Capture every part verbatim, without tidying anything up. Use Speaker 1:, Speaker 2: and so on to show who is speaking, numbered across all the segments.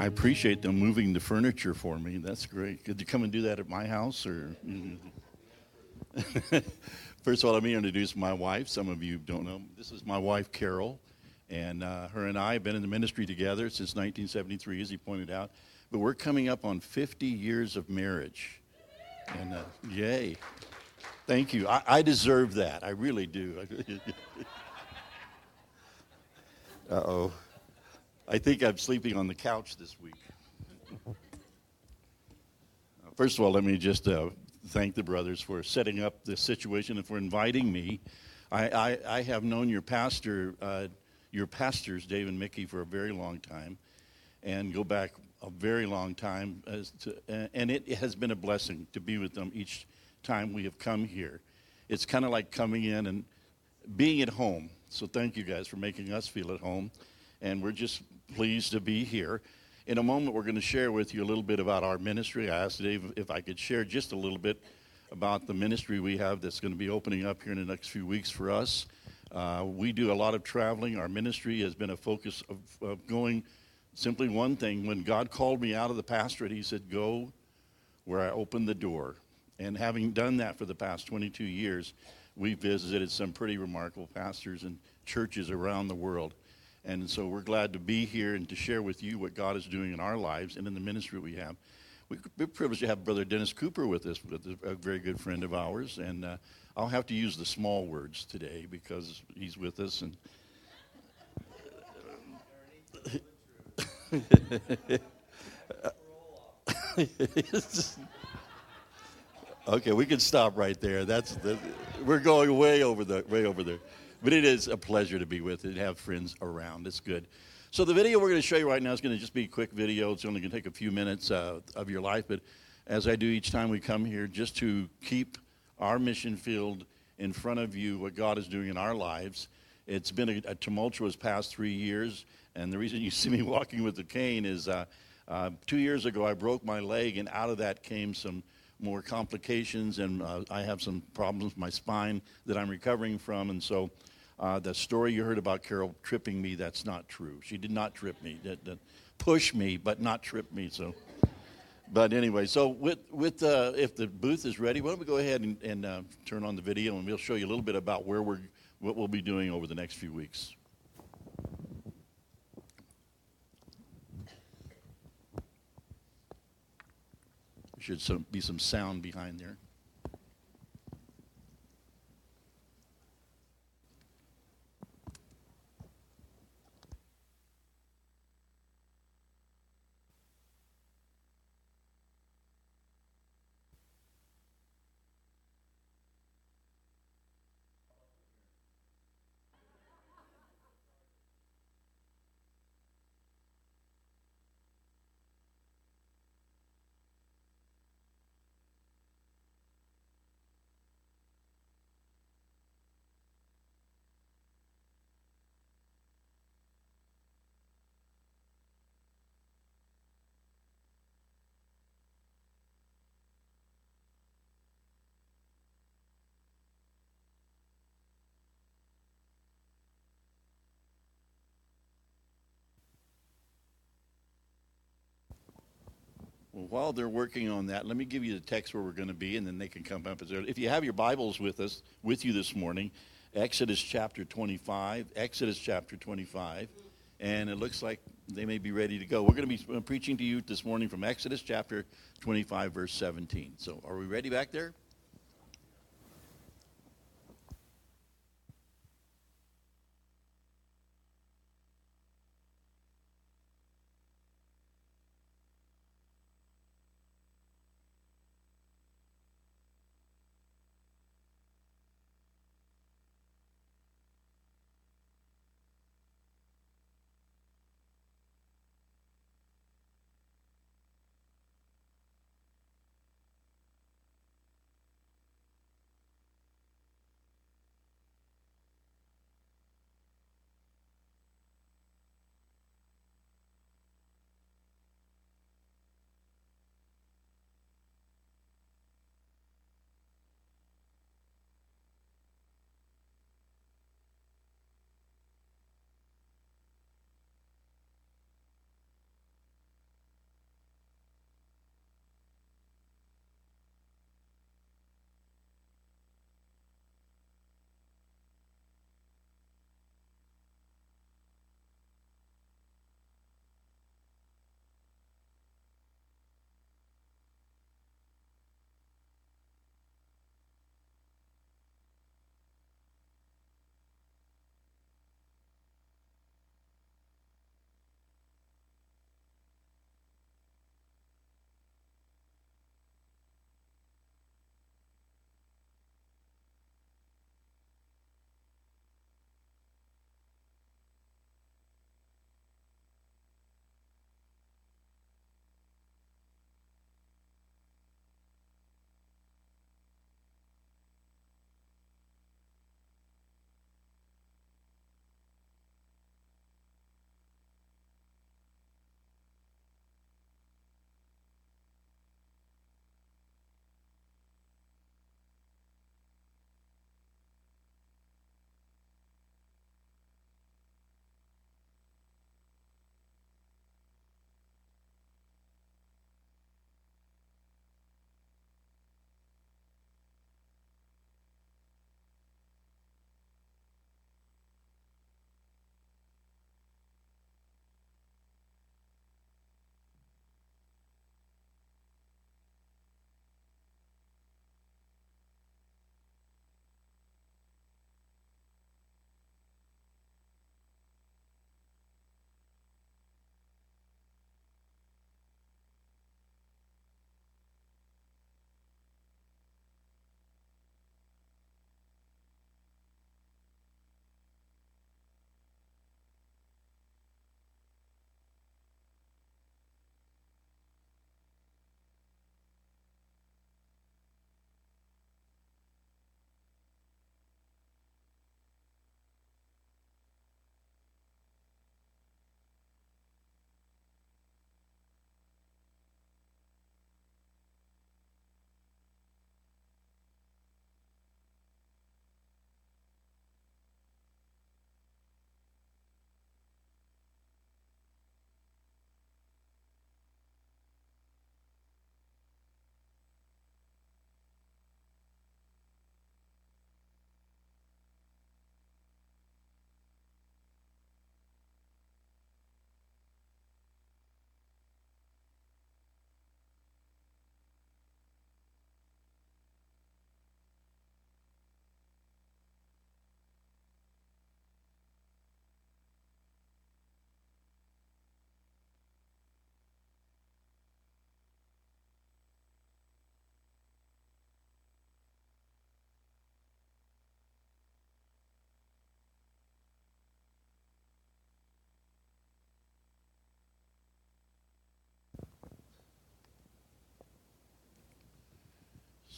Speaker 1: I appreciate them moving the furniture for me. That's great. Could you come and do that at my house? Or first of all, let me introduce my wife. Some of you don't know. This is my wife, Carol, and uh, her and I have been in the ministry together since nineteen seventy-three, as he pointed out. But we're coming up on fifty years of marriage, and uh, yay! Thank you. I, I deserve that. I really do. Uh oh. I think I'm sleeping on the couch this week. First of all, let me just uh, thank the brothers for setting up this situation and for inviting me. I, I, I have known your pastor, uh, your pastors, Dave and Mickey, for a very long time, and go back a very long time. As to, and it has been a blessing to be with them each time we have come here. It's kind of like coming in and being at home. So thank you guys for making us feel at home. And we're just pleased to be here. In a moment, we're going to share with you a little bit about our ministry. I asked Dave if I could share just a little bit about the ministry we have that's going to be opening up here in the next few weeks for us. Uh, we do a lot of traveling. Our ministry has been a focus of, of going simply one thing. When God called me out of the pastorate, he said, go where I opened the door. And having done that for the past twenty-two years, we visited some pretty remarkable pastors and churches around the world. And so we're glad to be here and to share with you what God is doing in our lives and in the ministry we have. We're privileged to have Brother Dennis Cooper with us, a very good friend of ours. And uh, I'll have to use the small words today because he's with us. And okay, we can stop right there. That's the, we're going way over the way over there. But it is a pleasure to be with you and have friends around. It's good. So the video we're going to show you right now is going to just be a quick video. It's only going to take a few minutes uh, of your life. But as I do each time we come here, just to keep our mission field in front of you, what God is doing in our lives. It's been a, a tumultuous past three years. And the reason you see me walking with the cane is uh, uh, two years ago I broke my leg, and out of that came some more complications. And uh, I have some problems with my spine that I'm recovering from. And so Uh, the story you heard about Carol tripping me, that's not true. She did not trip me. That, that push me, but not trip me. So, but anyway, so with with uh, if the booth is ready, why don't we go ahead and, and uh, turn on the video, and we'll show you a little bit about where we're what we'll be doing over the next few weeks. There should some, be some sound behind there. Well, while they're working on that, let me give you the text where we're going to be, and then they can come up. If you have your Bibles with us, with you this morning, Exodus chapter twenty-five, Exodus chapter twenty-five, and it looks like they may be ready to go. We're going to be preaching to you this morning from Exodus chapter twenty-five, verse seventeen. So are we ready back there?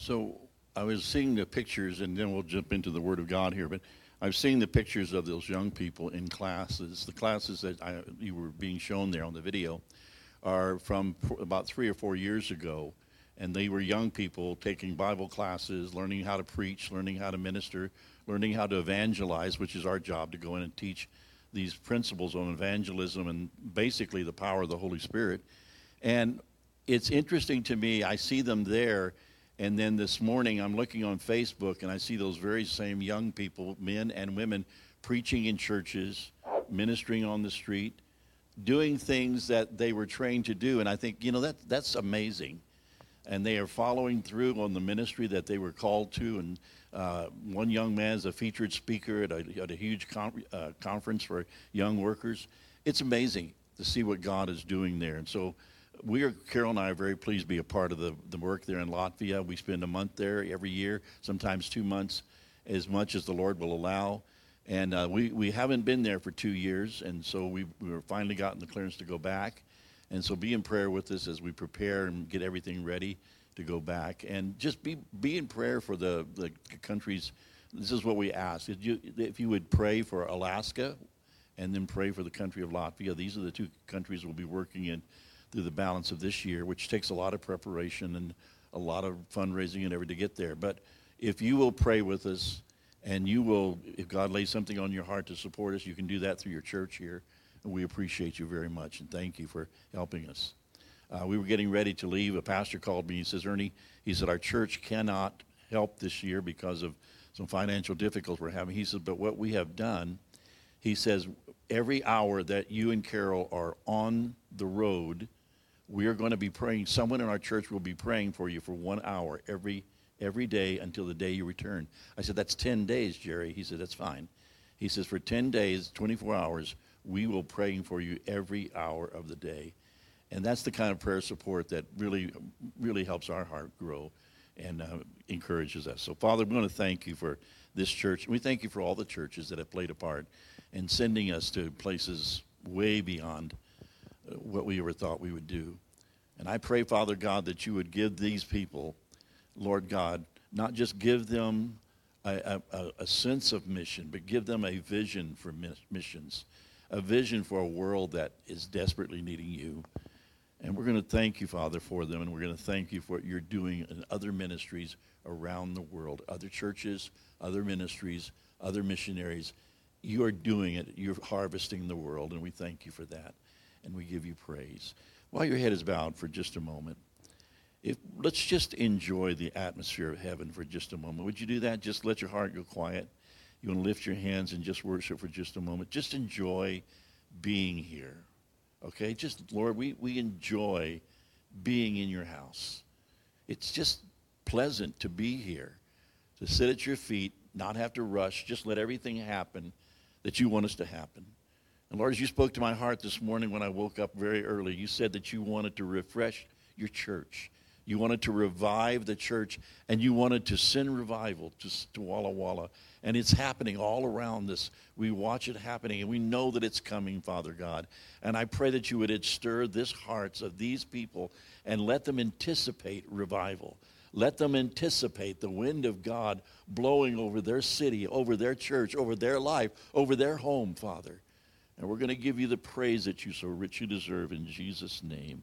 Speaker 1: So I was seeing the pictures, and then we'll jump into the Word of God here, but I've seen the pictures of those young people in classes. The classes that I, you were being shown there on the video are from about three or four years ago, and they were young people taking Bible classes, learning how to preach, learning how to minister, learning how to evangelize, which is our job, to go in and teach these principles on evangelism and basically the power of the Holy Spirit. And it's interesting to me, I see them there, and then this morning I'm looking on Facebook and I see those very same young people, men and women, preaching in churches, ministering on the street, doing things that they were trained to do. And I think, you know, that that's amazing. And they are following through on the ministry that they were called to. And uh, one young man is a featured speaker at a, at a huge con- uh, conference for young workers. It's amazing to see what God is doing there. And so we are, Carol and I are very pleased to be a part of the, the work there in Latvia. We spend a month there every year, sometimes two months, as much as the Lord will allow. And uh, we, we haven't been there for two years, and so we we were finally gotten the clearance to go back. And so be in prayer with us as we prepare and get everything ready to go back. And just be be in prayer for the, the countries. This is what we ask. If you, if you would pray for Alaska and then pray for the country of Latvia. These are the two countries we'll be working in through the balance of this year, which takes a lot of preparation and a lot of fundraising and everything to get there. But if you will pray with us, and you will, if God lays something on your heart to support us, you can do that through your church here. And we appreciate you very much, and thank you for helping us. Uh, we were getting ready to leave. A pastor called me. He says, Ernie, he said, our church cannot help this year because of some financial difficulties we're having. He said, but what we have done, he says, every hour that you and Carol are on the road, we are going to be praying. Someone in our church will be praying for you for one hour every every day until the day you return. I said, that's ten days, Jerry. He said, that's fine. He says, for ten days, twenty-four hours, we will pray for you every hour of the day. And that's the kind of prayer support that really, really helps our heart grow and uh, encourages us. So, Father, we want to thank you for this church. We thank you for all the churches that have played a part in sending us to places way beyond what we ever thought we would do. And I pray, Father God, that you would give these people, Lord God, not just give them a, a, a sense of mission, but give them a vision for missions, a vision for a world that is desperately needing you. And we're going to thank you, Father, for them, and we're going to thank you for what you're doing in other ministries around the world, other churches, other ministries, other missionaries. You are doing it. You're harvesting the world, and we thank you for that. And we give you praise. While your head is bowed for just a moment, if, let's just enjoy the atmosphere of heaven for just a moment. Would you do that? Just let your heart go quiet. You want to lift your hands and just worship for just a moment. Just enjoy being here. Okay? Just, Lord, we, we enjoy being in your house. It's just pleasant to be here, to sit at your feet, not have to rush, just let everything happen that you want us to happen. And Lord, as you spoke to my heart this morning when I woke up very early, you said that you wanted to refresh your church. You wanted to revive the church, and you wanted to send revival to, to Walla Walla. And it's happening all around us. We watch it happening, and we know that it's coming, Father God. And I pray that you would stir this hearts of these people and let them anticipate revival. Let them anticipate the wind of God blowing over their city, over their church, over their life, over their home, Father. And we're going to give you the praise that you so richly deserve in Jesus' name.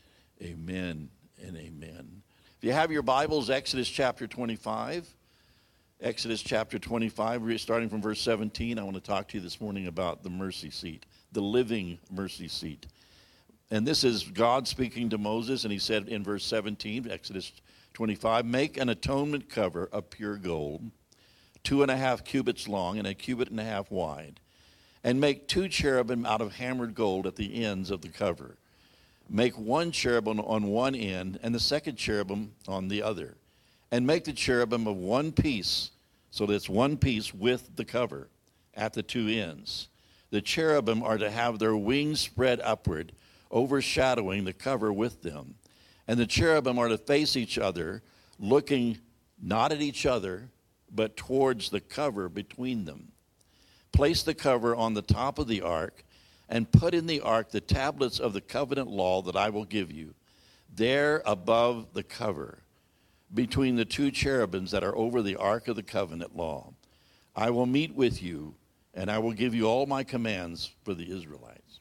Speaker 1: Amen and amen. If you have your Bibles, Exodus chapter twenty-five. Exodus chapter twenty-five, we're starting from verse seventeen. I want to talk to you this morning about the mercy seat, the living mercy seat. And this is God speaking to Moses, and he said in verse seventeen, Exodus twenty-five, make an atonement cover of pure gold, two and a half cubits long and a cubit and a half wide. And make two cherubim out of hammered gold at the ends of the cover. Make one cherubim on one end and the second cherubim on the other. And make the cherubim of one piece, so that it's one piece with the cover at the two ends. The cherubim are to have their wings spread upward, overshadowing the cover with them. And the cherubim are to face each other, looking not at each other, but towards the cover between them. Place the cover on the top of the ark, and put in the ark the tablets of the covenant law that I will give you, there above the cover. between the two cherubims that are over the ark of the covenant law. I will meet with you, and I will give you all my commands for the Israelites.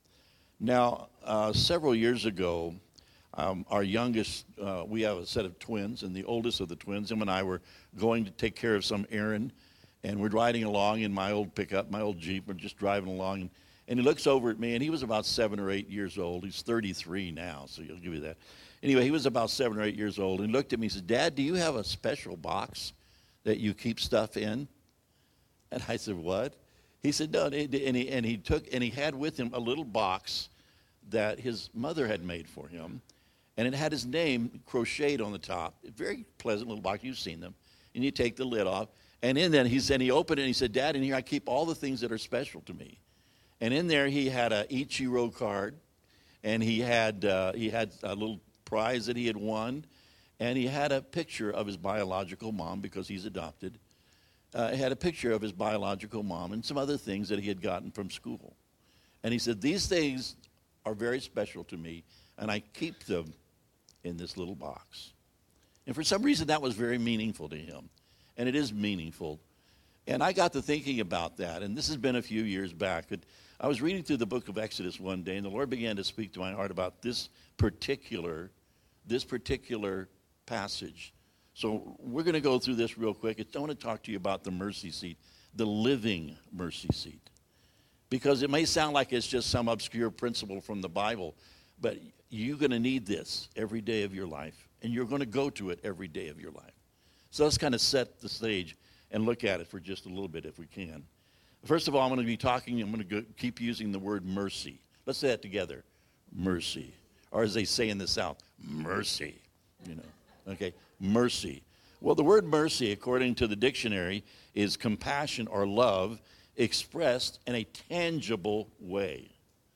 Speaker 1: Now, uh, several years ago, um, our youngest, uh, we have a set of twins, and the oldest of the twins, him and I were going to take care of some errand, and we're riding along in my old pickup, my old Jeep. We're just driving along, and, and he looks over at me, and he was about seven or eight years old. He's thirty-three now, so he'll give you that. Anyway, he was about seven or eight years old, and he looked at me and said, Dad, do you have a special box that you keep stuff in? And I said, what? He said, no, and he, and he took, and he had with him a little box that his mother had made for him, and it had his name crocheted on the top. A very pleasant little box. You've seen them. And you take the lid off. And in there, he said, he opened it, and he said, Dad, in here I keep all the things that are special to me. And in there, he had a Ichiro card, and he had uh, he had a little prize that he had won, and he had a picture of his biological mom because he's adopted. Uh, he had a picture of his biological mom and some other things that he had gotten from school. And he said, these things are very special to me, and I keep them in this little box. And for some reason, that was very meaningful to him. And it is meaningful. And I got to thinking about that, and this has been a few years back. But I was reading through the book of Exodus one day, and the Lord began to speak to my heart about this particular, this particular passage. So we're going to go through this real quick. I want to talk to you about the mercy seat, the living mercy seat. Because it may sound like it's just some obscure principle from the Bible, but you're going to need this every day of your life, and you're going to go to it every day of your life. So let's kind of set the stage and look at it for just a little bit if we can. First of all, I'm going to be talking, I'm going to go, keep using the word mercy. Let's say that together, mercy. Or as they say in the South, mercy, you know, okay, mercy. Well, the word mercy, according to the dictionary, is compassion or love expressed in a tangible way.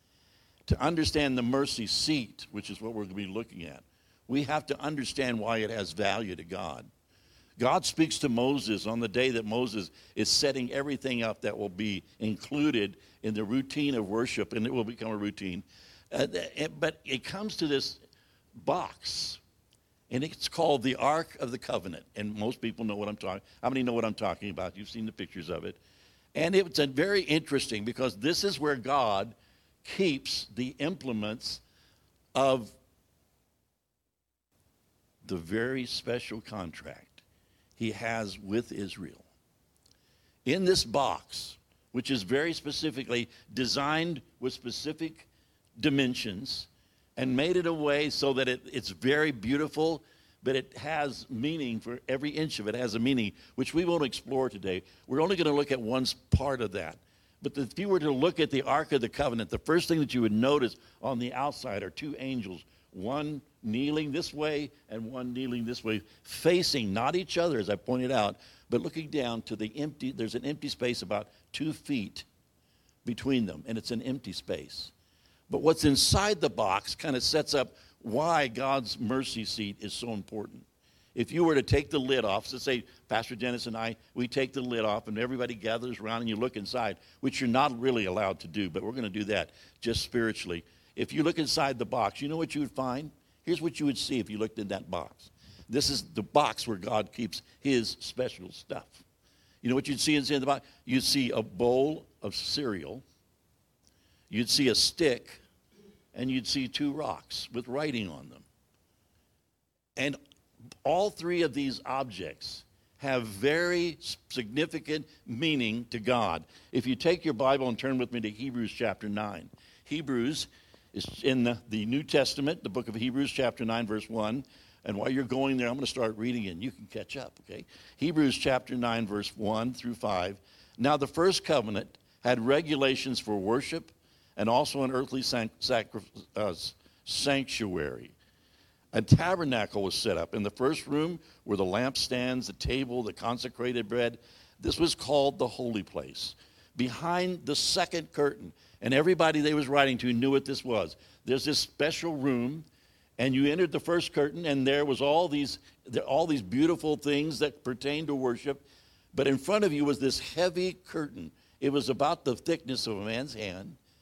Speaker 1: To understand the mercy seat, which is what we're going to be looking at, we have to understand why it has value to God. God speaks to Moses on the day that Moses is setting everything up that will be included in the routine of worship, and it will become a routine. Uh, but it comes to this box, and it's called the Ark of the Covenant. And most people know what I'm talking. How many know what I'm talking about? You've seen the pictures of it. And it's a very interesting because this is where God keeps the implements of the very special contract he has with Israel. In this box, which is very specifically designed with specific dimensions and made it a way so that it, it's very beautiful, but it has meaning. For every inch of it has a meaning, which we won't explore today. We're only going to look at one part of that. But if you were to look at the Ark of the Covenant, the first thing that you would notice on the outside are two angels, one kneeling this way and one kneeling this way, facing not each other, as I pointed out, but looking down to the empty, there's an empty space about two feet between them, and it's an empty space. But what's inside the box kind of sets up why God's mercy seat is so important. If you were to take the lid off, so say Pastor Dennis and I, we take the lid off and everybody gathers around and you look inside, which you're not really allowed to do, but we're going to do that just spiritually. If you look inside the box, you know what you would find? Here's what you would see if you looked in that box. This is the box where God keeps his special stuff. You know what you'd see inside the box? You'd see a bowl of cereal. You'd see a stick. And you'd see two rocks with writing on them. And all three of these objects have very significant meaning to God. If you take your Bible and turn with me to Hebrews chapter nine. Hebrews is in the, the New Testament, the book of Hebrews chapter nine, verse one. And while you're going there, I'm going to start reading it, and you can catch up, okay? Hebrews chapter nine, verse one through five. Now the first covenant had regulations for worship and also an earthly sanct- sacri- uh, sanctuary. A tabernacle was set up. In the first room were the lampstands, the table, the consecrated bread. This was called the holy place. Behind the second curtain, and everybody they was writing to knew what this was. There's this special room, and you entered the first curtain, and there was all these, all these beautiful things that pertain to worship. But in front of you was this heavy curtain. It was about the thickness of a man's hand.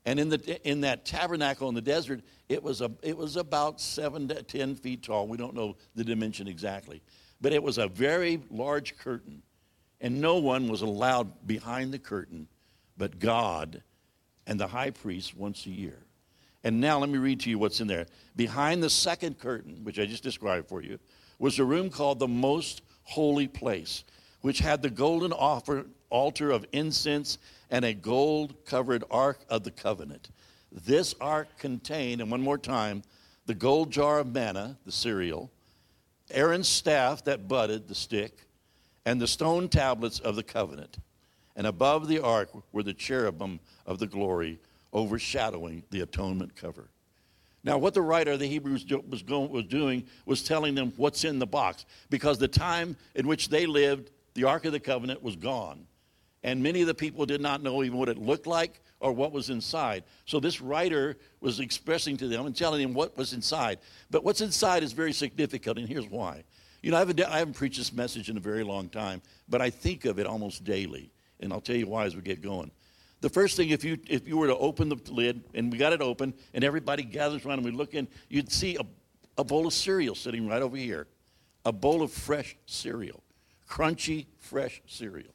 Speaker 1: And in the in that tabernacle in the desert, it was a it was about seven to ten feet tall. We don't know the dimension exactly, but it was a very large curtain, and no one was allowed behind the curtain, but God and the high priest once a year. And now let me read to you what's in there. Behind the second curtain, which I just described for you, was a room called the Most Holy Place, which had the golden offer, altar of incense and a gold-covered ark of the covenant. This ark contained, and one more time, the gold jar of manna, the cereal, Aaron's staff that budded, the stick, and the stone tablets of the covenant. And above the ark were the cherubim of the glory, overshadowing the atonement cover. Now, what the writer of the Hebrews was, going, was doing was telling them what's in the box, because the time in which they lived, the Ark of the Covenant was gone. And many of the people did not know even what it looked like or what was inside. So this writer was expressing to them and telling them what was inside. But what's inside is very significant, and here's why. You know, I haven't, I haven't preached this message in a very long time, but I think of it almost daily. And I'll tell you why as we get going. The first thing, if you if you were to open the lid, and we got it open, and everybody gathers around and we look in, you'd see a, a bowl of cereal sitting right over here. A bowl of fresh cereal. Crunchy, fresh cereal.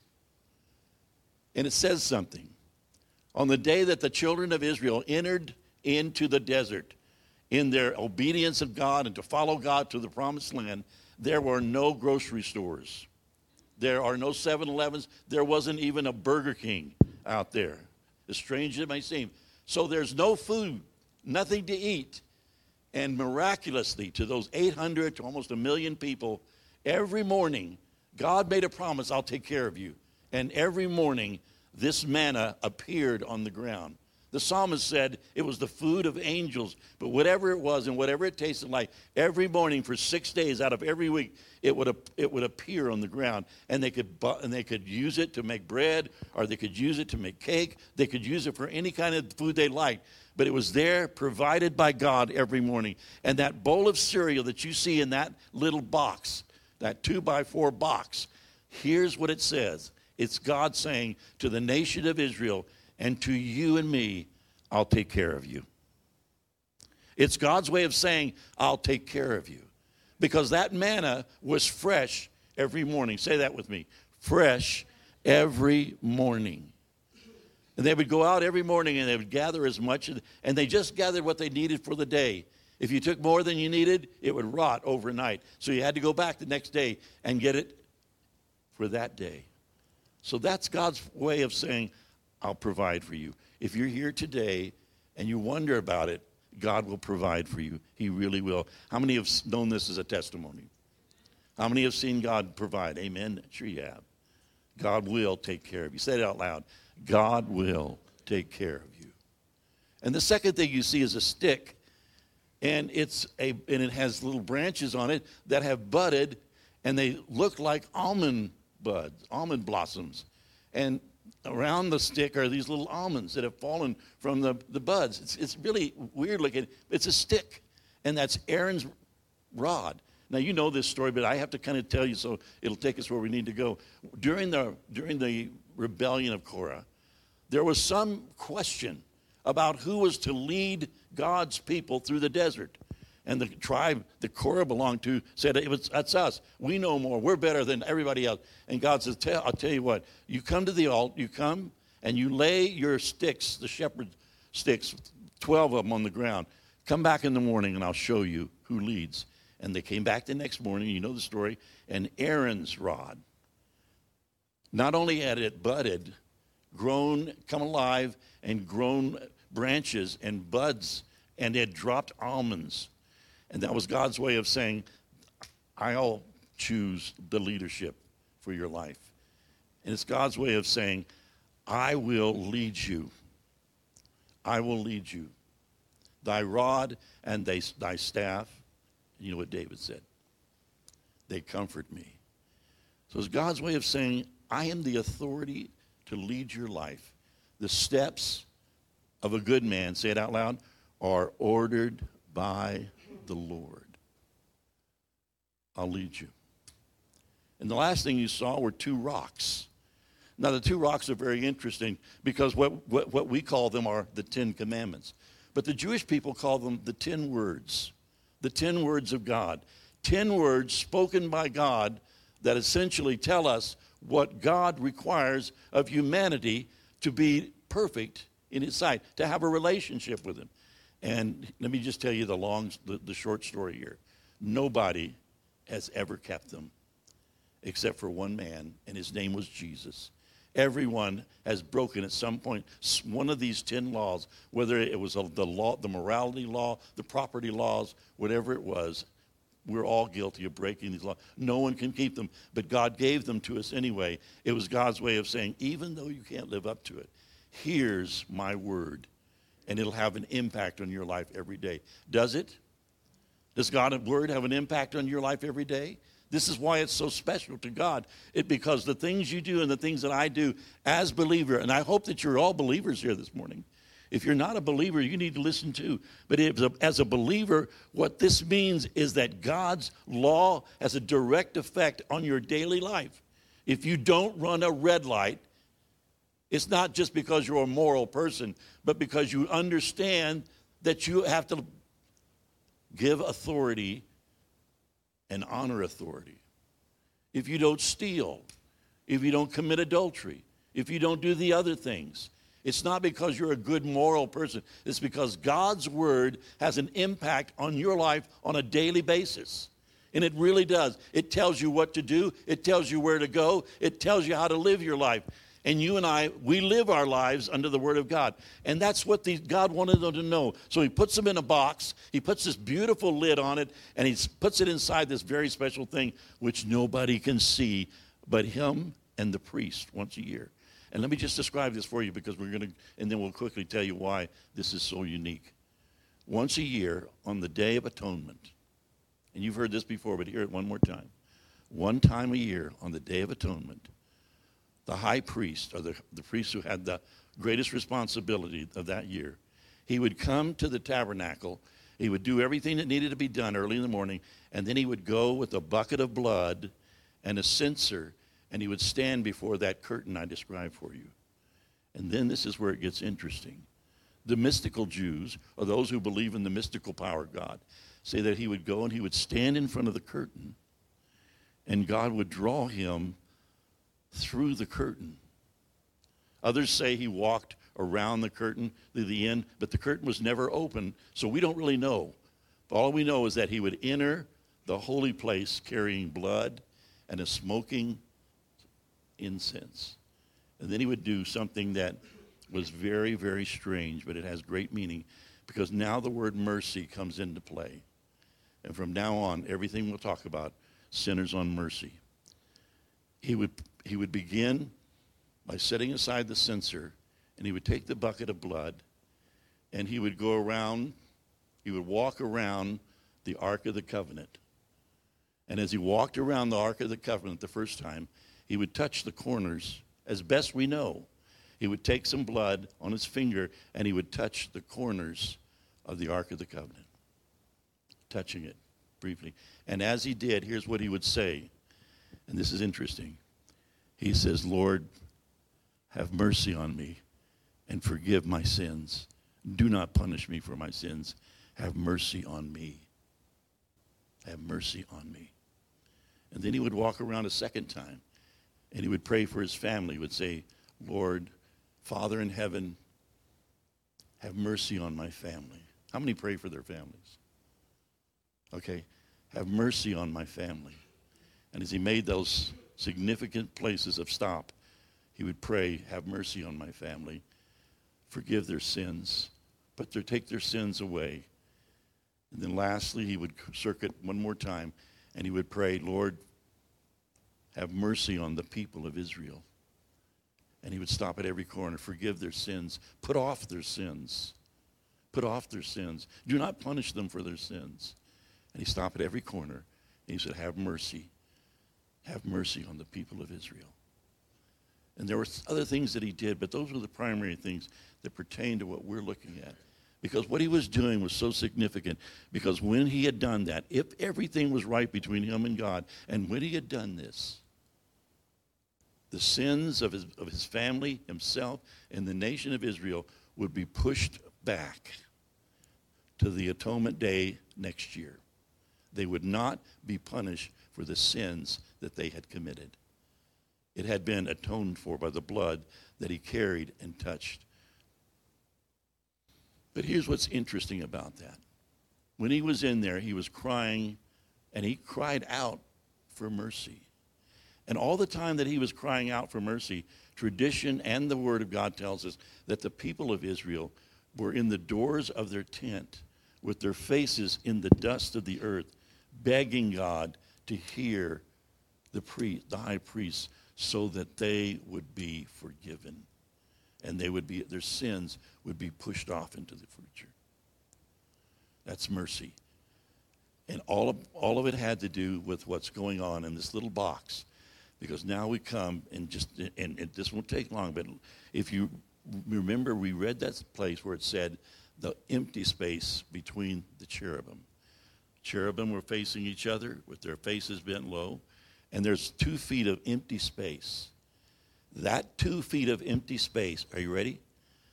Speaker 1: And it says something. On the day that the children of Israel entered into the desert in their obedience of God and to follow God to the promised land, there were no grocery stores. There are no seven elevens. There wasn't even a Burger King out there, as strange as it may seem. So there's no food, nothing to eat. And miraculously, to those eight hundred to almost a million people, every morning, God made a promise, I'll take care of you. And every morning, this manna appeared on the ground. The psalmist said it was the food of angels, but whatever it was and whatever it tasted like, every morning for six days out of every week, it would it would appear on the ground, and they could and they could use it to make bread, or they could use it to make cake. They could use it for any kind of food they liked, but it was there, provided by God every morning. And that bowl of cereal that you see in that little box, that two by four box, here's what it says. It's God saying to the nation of Israel, and to you and me, I'll take care of you. It's God's way of saying, I'll take care of you. Because that manna was fresh every morning. Say that with me. Fresh every morning. And they would go out every morning and they would gather as much, and they just gathered what they needed for the day. If you took more than you needed, it would rot overnight. So you had to go back the next day and get it for that day. So that's God's way of saying, I'll provide for you. If you're here today and you wonder about it, God will provide for you. He really will. How many have known this as a testimony? How many have seen God provide? Amen? Sure you have. God will take care of you. Say it out loud. God will take care of you. And the second thing you see is a stick, and it's a and it has little branches on it that have budded, and they look like almond buds, almond blossoms. And around the stick are these little almonds that have fallen from the, the buds. It's, it's really weird looking. It's a stick, and that's Aaron's rod. Now, you know this story, but I have to kind of tell you so it'll take us where we need to go. During the, during the rebellion of Korah, there was some question about who was to lead God's people through the desert. And the tribe that Korah belonged to said, it was, that's us. We know more. We're better than everybody else. And God says, tell, I'll tell you what. You come to the altar, you come, and you lay your sticks, the shepherd sticks, twelve of them on the ground. Come back in the morning, and I'll show you who leads. And they came back the next morning, you know the story, and Aaron's rod, not only had it budded, grown, come alive, and grown branches and buds, and it dropped almonds. And that was God's way of saying, I'll choose the leadership for your life. And it's God's way of saying, I will lead you. I will lead you. Thy rod and thy, thy staff, you know what David said, they comfort me. So it's God's way of saying, I am the authority to lead your life. The steps of a good man, say it out loud, are ordered by the Lord. I'll lead you. And the last thing you saw were two rocks. Now, the two rocks are very interesting because what, what, what we call them are the Ten Commandments. But the Jewish people call them the Ten Words, the Ten Words of God. Ten words spoken by God that essentially tell us what God requires of humanity to be perfect in his sight, to have a relationship with him. And let me just tell you the long, the, the short story here. Nobody has ever kept them except for one man, and his name was Jesus. Everyone has broken at some point one of these ten laws, whether it was the law, the morality law, the property laws, whatever it was. We're all guilty of breaking these laws. No one can keep them, but God gave them to us anyway. It was God's way of saying, even though you can't live up to it, here's my word, and it'll have an impact on your life every day. Does it? Does God's word have an impact on your life every day? This is why it's so special to God. It because the things you do and the things that I do as believer, and I hope that you're all believers here this morning. If you're not a believer, you need to listen too. But if, as a believer, what this means is that God's law has a direct effect on your daily life. If you don't run a red light, it's not just because you're a moral person, but because you understand that you have to give authority and honor authority. If you don't steal, if you don't commit adultery, if you don't do the other things, it's not because you're a good moral person. It's because God's word has an impact on your life on a daily basis. And it really does. It tells you what to do. It tells you where to go. It tells you how to live your life. And you and I, we live our lives under the word of God. And that's what the, God wanted them to know. So he puts them in a box. He puts this beautiful lid on it. And he puts it inside this very special thing, which nobody can see but him and the priest once a year. And let me just describe this for you because we're going to, and then we'll quickly tell you why this is so unique. Once a year on the Day of Atonement, and you've heard this before, but hear it one more time. One time a year on the Day of Atonement, the high priest, or the, the priest who had the greatest responsibility of that year, he would come to the tabernacle. He would do everything that needed to be done early in the morning, and then he would go with a bucket of blood and a censer, and he would stand before that curtain I described for you. And then this is where it gets interesting. The mystical Jews, or those who believe in the mystical power of God, say that he would go and he would stand in front of the curtain, and God would draw him through the curtain. Others say he walked around the curtain to the end, but the curtain was never open, so we don't really know. But all we know is that he would enter the holy place carrying blood and a smoking incense. And then he would do something that was very, very strange, but it has great meaning, because now the word mercy comes into play. And from now on, everything we'll talk about centers on mercy. He would, he would begin by setting aside the censer, and he would take the bucket of blood, and he would go around, he would walk around the Ark of the Covenant. And as he walked around the Ark of the Covenant the first time, he would touch the corners, as best we know. He would take some blood on his finger, and he would touch the corners of the Ark of the Covenant, touching it briefly. And as he did, here's what he would say, and this is interesting. He says, Lord, have mercy on me and forgive my sins. Do not punish me for my sins. Have mercy on me. Have mercy on me. And then he would walk around a second time, and he would pray for his family. He would say, Lord, Father in heaven, have mercy on my family. How many pray for their families? Okay, have mercy on my family. And as he made those significant places of stop, he would pray, have mercy on my family. Forgive their sins, but their, take their sins away. And then lastly, he would circuit one more time, and he would pray, Lord, have mercy on the people of Israel. And he would stop at every corner, forgive their sins, put off their sins, put off their sins. Do not punish them for their sins. And he stopped at every corner, and he said, have mercy, have mercy on the people of Israel. And there were other things that he did, but those were the primary things that pertain to what we're looking at. Because what he was doing was so significant, because when he had done that, if everything was right between him and God, and when he had done this, the sins of his, of his family, himself, and the nation of Israel would be pushed back to the atonement day next year. They would not be punished for the sins that they had committed. It had been atoned for by the blood that he carried and touched. But here's what's interesting about that. When he was in there, he was crying, and he cried out for mercy. And all the time that he was crying out for mercy, tradition and the Word of God tells us that the people of Israel were in the doors of their tent with their faces in the dust of the earth, begging God to hear the priest, the high priest, so that they would be forgiven. And they would be, their sins would be pushed off into the future. That's mercy. And all of, all of it had to do with what's going on in this little box. Because now we come, and just, and, and this won't take long, but if you remember, we read that place where it said the empty space between the cherubim. Cherubim were facing each other with their faces bent low, and there's two feet of empty space. That two feet of empty space, are you ready?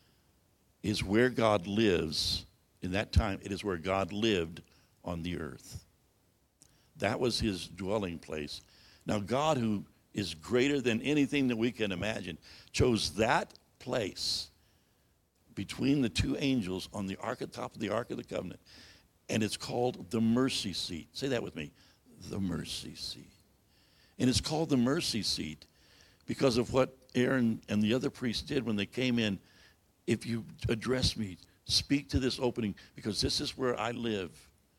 Speaker 1: Is where God lives. In that time, it is where God lived on the earth. That was his dwelling place. Now, God, who is greater than anything that we can imagine, chose that place between the two angels on the ark at the top of the Ark of the Covenant. And it's called the mercy seat. Say that with me. The mercy seat. And it's called the mercy seat because of what Aaron and the other priests did when they came in. If you address me, speak to this opening, because this is where I live.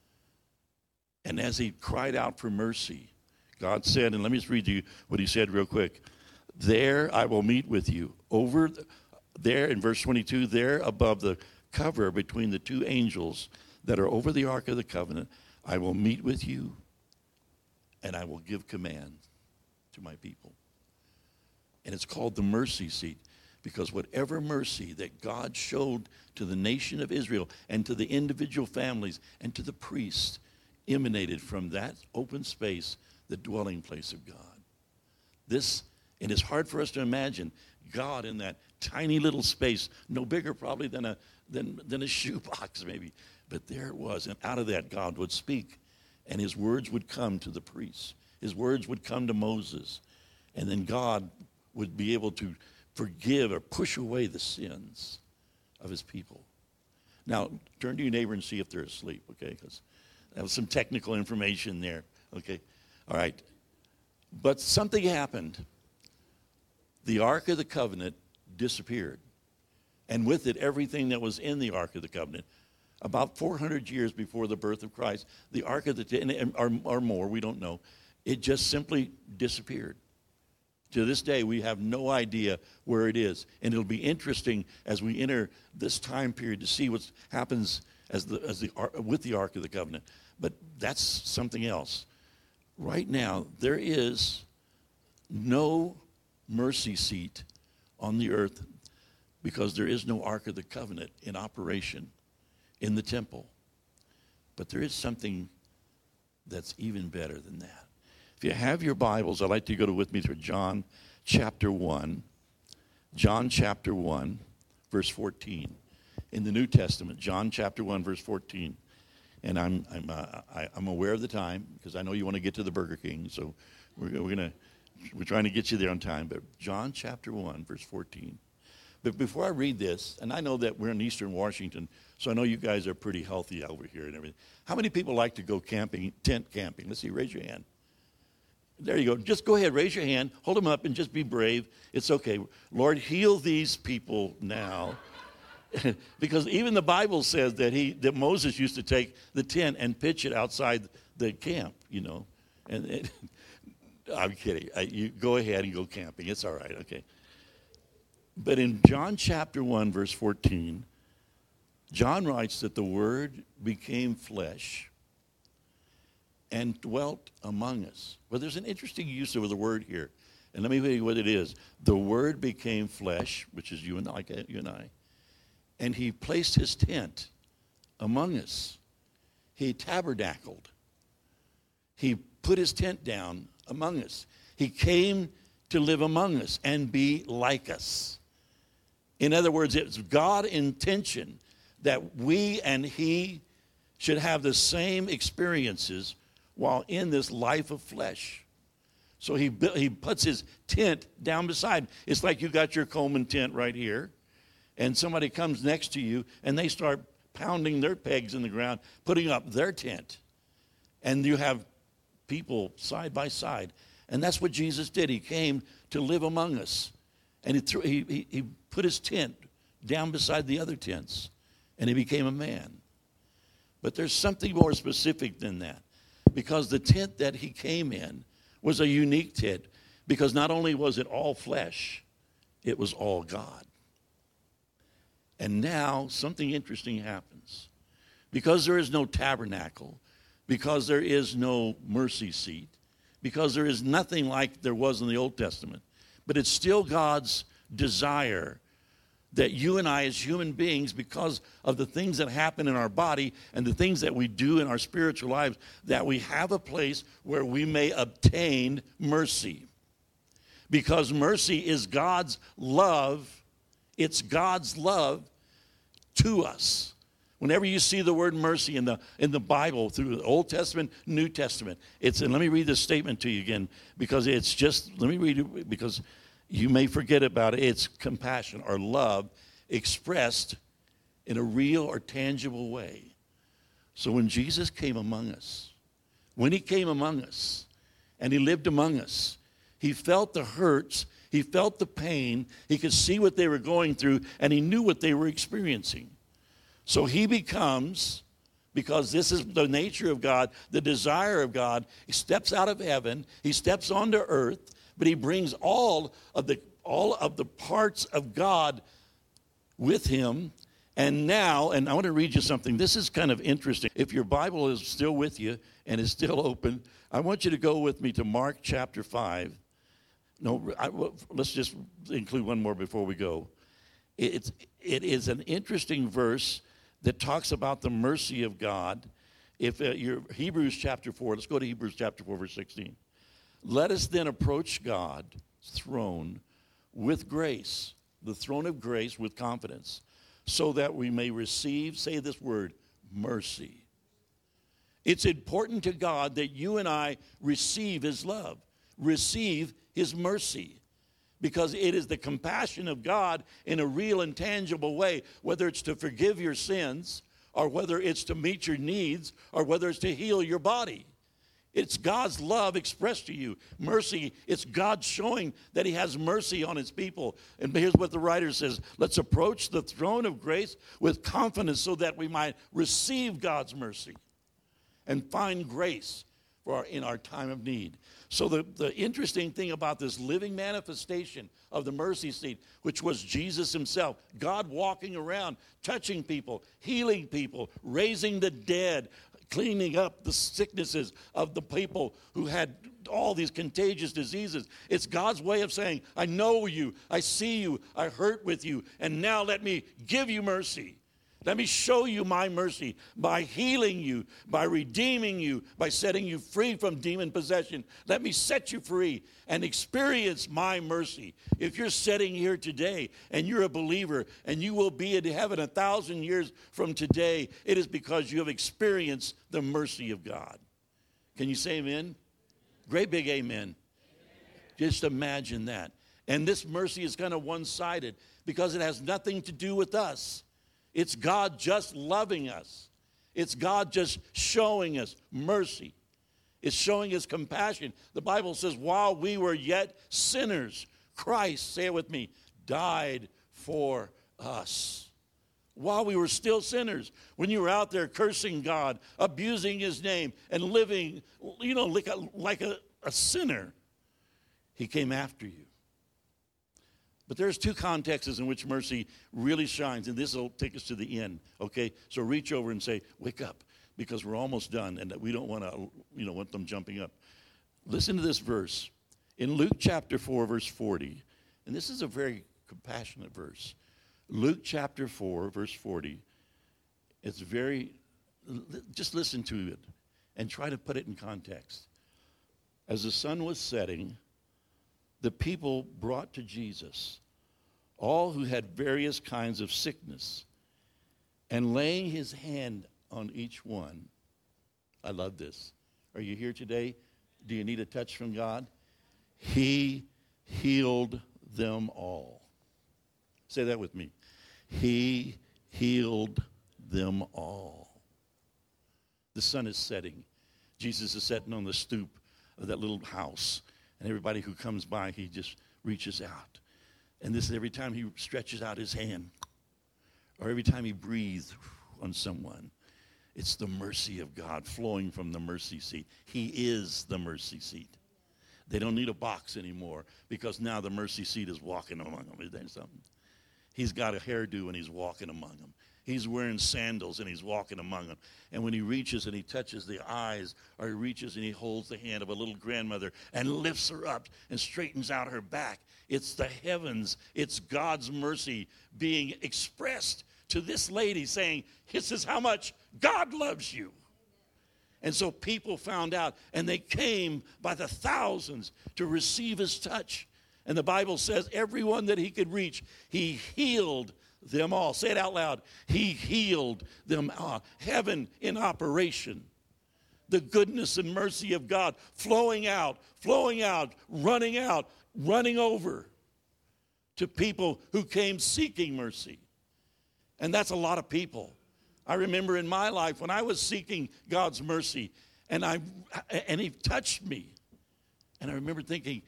Speaker 1: And as he cried out for mercy, God said, and let me just read you what he said real quick. There I will meet with you. Over there in verse twenty-two, there above the cover between the two angels that are over the Ark of the Covenant, I will meet with you, and I will give command to my people. And it's called the mercy seat, because whatever mercy that God showed to the nation of Israel and to the individual families and to the priests emanated from that open space, the dwelling place of God. This, and it's hard for us to imagine God in that tiny little space, no bigger probably than a than, than a shoebox maybe. But there it was, and out of that God would speak, and his words would come to the priests. His words would come to Moses, and then God would be able to forgive or push away the sins of his people. Now, turn to your neighbor and see if they're asleep, okay? Because that was some technical information there, okay? All right. But something happened. The Ark of the Covenant disappeared. And with it, everything that was in the Ark of the Covenant. About four hundred years before the birth of Christ, the Ark of the, or, or more, we don't know, it just simply disappeared. To this day, we have no idea where it is. And it'll be interesting as we enter this time period to see what happens as the, as the, with the Ark of the Covenant. But that's something else. Right now, there is no mercy seat on the earth because there is no Ark of the Covenant in operation in the temple. But there is something that's even better than that. If you have your Bibles, I'd like to go to with me to John chapter one. John chapter one, verse fourteen. In the New Testament, John chapter one, verse fourteen. And I'm I'm uh, I, I'm aware of the time because I know you want to get to the Burger King, so we're, we're gonna we're trying to get you there on time. But John chapter one, verse fourteen. But before I read this, and I know that we're in Eastern Washington, so I know you guys are pretty healthy over here and everything. How many people like to go camping, tent camping? Let's see, raise your hand. There you go. Just go ahead, raise your hand, hold them up, and just be brave. It's okay. Lord, heal these people now. Because even the Bible says that he that Moses used to take the tent and pitch it outside the camp, you know. And it, I'm kidding. I, you go ahead and go camping. It's all right, okay. But in John chapter one, verse fourteen, John writes that the Word became flesh and dwelt among us. Well, there's an interesting use of the word here. And let me tell you what it is. The Word became flesh, which is you and I, you and I. And he placed his tent among us. He tabernacled. He put his tent down among us. He came to live among us and be like us. In other words, it's God's intention that we and he should have the same experiences while in this life of flesh. So he he puts his tent down beside. It's like you got your Coleman tent right here, and somebody comes next to you, and they start pounding their pegs in the ground, putting up their tent. And you have people side by side. And that's what Jesus did. He came to live among us. And he, threw, he, he, he put his tent down beside the other tents, and he became a man. But there's something more specific than that, because the tent that he came in was a unique tent, because not only was it all flesh, it was all God. And now something interesting happens. Because there is no tabernacle, because there is no mercy seat, because there is nothing like there was in the Old Testament, but it's still God's desire that you and I as human beings, because of the things that happen in our body and the things that we do in our spiritual lives, that we have a place where we may obtain mercy. Because mercy is God's love. It's God's love to us. Whenever you see the word mercy in the in the Bible, through the Old Testament, New Testament, it's, and let me read this statement to you again, because it's just, let me read it, because you may forget about it. It's compassion or love expressed in a real or tangible way. So when Jesus came among us, when he came among us and he lived among us, he felt the hurts, he felt the pain, he could see what they were going through, and he knew what they were experiencing. So he becomes, because this is the nature of God, the desire of God, he steps out of heaven, he steps onto earth, but he brings all of the all of the parts of God with him. And now, and I want to read you something. This is kind of interesting. If your Bible is still with you and is still open, I want you to go with me to Mark chapter five. No, I, well, let's just include one more before we go. It's, it is an interesting verse that talks about the mercy of God. If uh, you're Hebrews chapter four, let's go to Hebrews chapter four, verse sixteen. Let us then approach God's throne with grace, the throne of grace with confidence, so that we may receive, say this word, mercy. It's important to God that you and I receive his love, receive his mercy, because it is the compassion of God in a real and tangible way, whether it's to forgive your sins or whether it's to meet your needs or whether it's to heal your body. It's God's love expressed to you. Mercy, it's God showing that he has mercy on his people. And here's what the writer says. Let's approach the throne of grace with confidence so that we might receive God's mercy and find grace for our, in our time of need. So the, the interesting thing about this living manifestation of the mercy seat, which was Jesus himself, God walking around, touching people, healing people, raising the dead, cleaning up the sicknesses of the people who had all these contagious diseases. It's God's way of saying, I know you, I see you, I hurt with you, and now let me give you mercy. Let me show you my mercy by healing you, by redeeming you, by setting you free from demon possession. Let me set you free and experience my mercy. If you're sitting here today and you're a believer and you will be in heaven a thousand years from today, it is because you have experienced the mercy of God. Can you say amen? Great big amen. Amen. Just imagine that. And this mercy is kind of one-sided because it has nothing to do with us. It's God just loving us. It's God just showing us mercy. It's showing us compassion. The Bible says, while we were yet sinners, Christ, say it with me, died for us. While we were still sinners, when you were out there cursing God, abusing his name, and living, you know, like a, like a, a sinner, he came after you. But there's two contexts in which mercy really shines, and this will take us to the end, okay? So reach over and say, wake up, because we're almost done, and we don't want to, you know, want them jumping up. Listen to this verse. In Luke chapter four, verse forty, and this is a very compassionate verse. Luke chapter four, verse forty, it's very, just listen to it and try to put it in context. As the sun was setting, the people brought to Jesus all who had various kinds of sickness, and laying his hand on each one. I love this. Are you here today? Do you need a touch from God? He healed them all. Say that with me. He healed them all. The sun is setting. Jesus is sitting on the stoop of that little house. And everybody who comes by, he just reaches out. And this is every time he stretches out his hand, or every time he breathes on someone, it's the mercy of God flowing from the mercy seat. He is the mercy seat. They don't need a box anymore because now the mercy seat is walking among them. Is that something? He's got a hairdo and he's walking among them. He's wearing sandals and he's walking among them. And when he reaches and he touches the eyes, or he reaches and he holds the hand of a little grandmother and lifts her up and straightens out her back, it's the heavens, it's God's mercy being expressed to this lady saying, this is how much God loves you. And so people found out, and they came by the thousands to receive his touch. And the Bible says everyone that he could reach, he healed them all. Say it out loud. He healed them all. Heaven in operation. The goodness and mercy of God flowing out, flowing out, running out, running over to people who came seeking mercy. And that's a lot of people. I remember in my life when I was seeking God's mercy, and I and he touched me. And I remember thinking,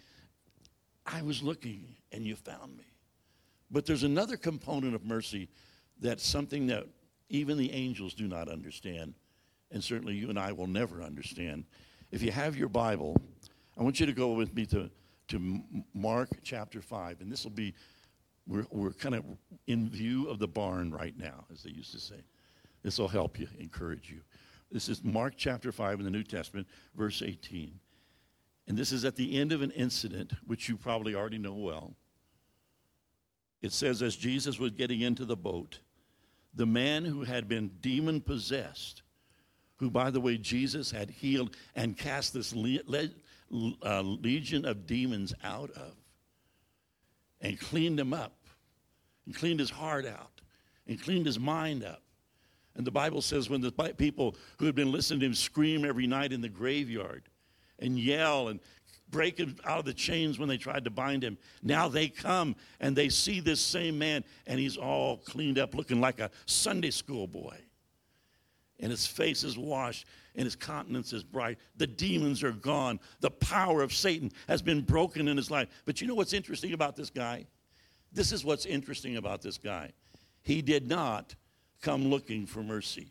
Speaker 1: I was looking and you found me. But there's another component of mercy that's something that even the angels do not understand, and certainly you and I will never understand. If you have your Bible, I want you to go with me to, to Mark chapter five, and this will be, we're, we're kind of in view of the barn right now, as they used to say. This will help you, encourage you. This is Mark chapter five in the New Testament, verse eighteen. And this is at the end of an incident, which you probably already know well. It says, as Jesus was getting into the boat, the man who had been demon-possessed, who, by the way, Jesus had healed and cast this le- le- uh, legion of demons out of, and cleaned him up, and cleaned his heart out, and cleaned his mind up. And the Bible says when the people who had been listening to him scream every night in the graveyard and yell and break him out of the chains when they tried to bind him, now they come and they see this same man, and he's all cleaned up looking like a Sunday school boy. And his face is washed and his countenance is bright. The demons are gone. The power of Satan has been broken in his life. But you know what's interesting about this guy? This is what's interesting about this guy. He did not come looking for mercy.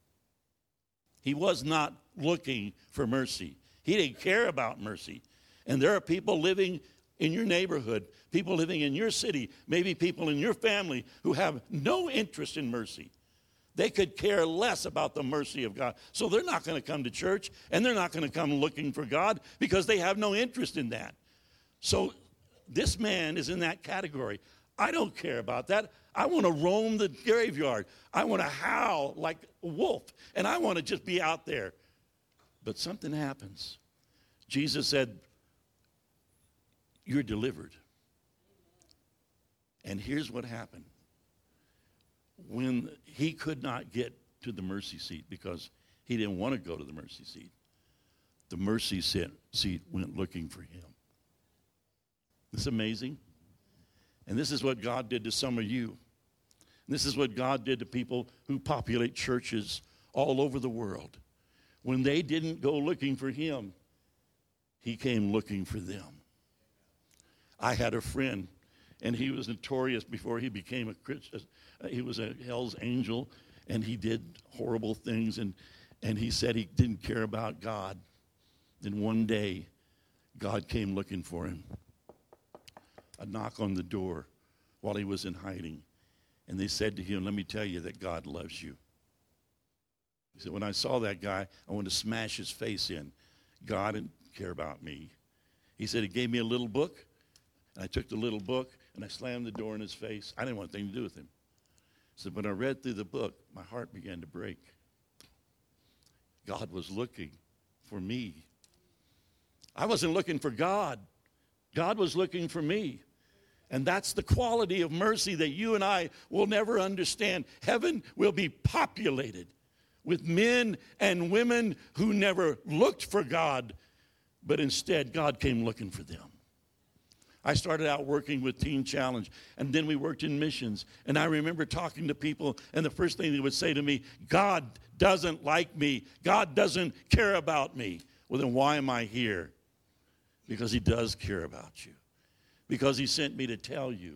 Speaker 1: He was not looking for mercy. He didn't care about mercy. And there are people living in your neighborhood, people living in your city, maybe people in your family who have no interest in mercy. They could care less about the mercy of God. So they're not going to come to church, and they're not going to come looking for God because they have no interest in that. So this man is in that category. I don't care about that. I want to roam the graveyard. I want to howl like a wolf, and I want to just be out there. But something happens. Jesus said, you're delivered. And here's what happened. When he could not get to the mercy seat because he didn't want to go to the mercy seat, the mercy seat went looking for him. This is amazing. And this is what God did to some of you. And this is what God did to people who populate churches all over the world. When they didn't go looking for him, he came looking for them. I had a friend, and he was notorious before he became a Christian. He was a hell's angel, and he did horrible things, and, and he said he didn't care about God. Then one day, God came looking for him. A knock on the door while he was in hiding. And they said to him, let me tell you that God loves you. He said, when I saw that guy, I wanted to smash his face in. God didn't care about me. He said, he gave me a little book, and I took the little book, and I slammed the door in his face. I didn't want anything to do with him. He said, when I read through the book, my heart began to break. God was looking for me. I wasn't looking for God. God was looking for me. And that's the quality of mercy that you and I will never understand. Heaven will be populated with men and women who never looked for God, but instead God came looking for them. I started out working with Teen Challenge, and then we worked in missions. And I remember talking to people, and the first thing they would say to me, God doesn't like me. God doesn't care about me. Well, then why am I here? Because he does care about you. Because he sent me to tell you